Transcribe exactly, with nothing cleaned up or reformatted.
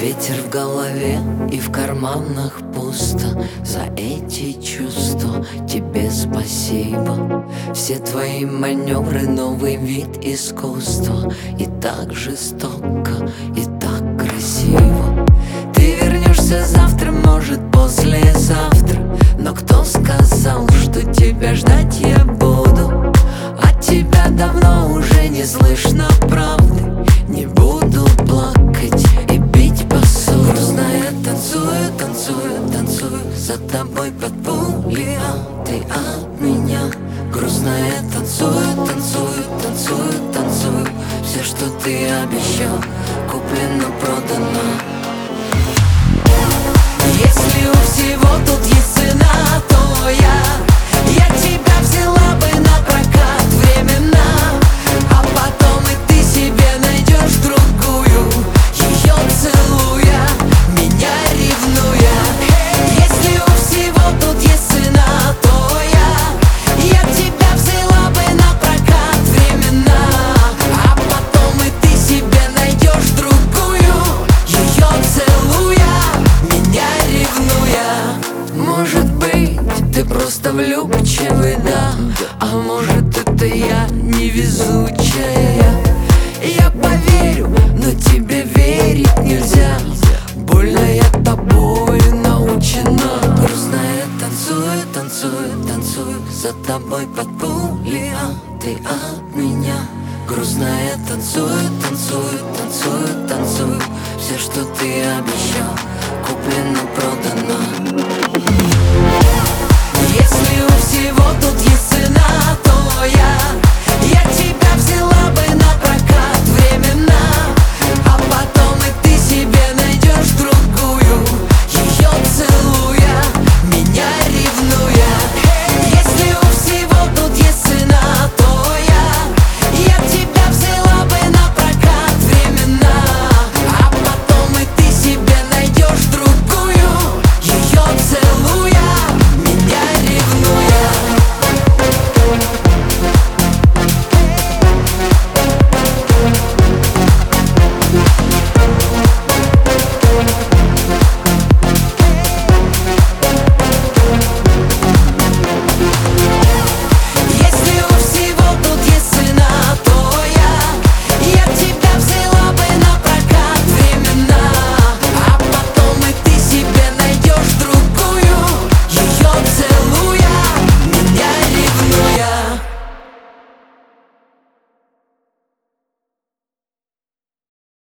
Ветер в голове и в карманах пусто. За эти чувства тебе спасибо. Все твои маневры — новый вид искусства. И так жестоко, и так красиво. Ты вернешься завтра, может послезавтра, но кто сказал, что тебя ждать я буду? От тебя давно уже не слышно правды. Не буду плакать и бить посуду. Грустно я танцую, танцую, танцую за тобой под пули, а ты от меня. Грустно я танцую, танцую, танцую, танцую. Все, что ты обещал, куплено, продано. Если у всего тут есть цена, то я Я тебя взяла бы на прокат временно, а потом и ты себе найдешь другую, ее целуя, меня ревнуя. Если у всего тут есть цена, то я Я тебя взяла бы на прокат временно, а потом и ты себе найдешь другую, ее целуя, меня ревнуя. Может быть, ты просто влюбчивый, да? А может, это я невезучая? Я поверю, но тебе верить нельзя. Больно я тобою научена. Грустно я танцую, танцую, танцую за тобой под пули, а ты от меня. Грустно я танцую, танцую, танцую, танцую. Все, что ты обещал, куплено, продано.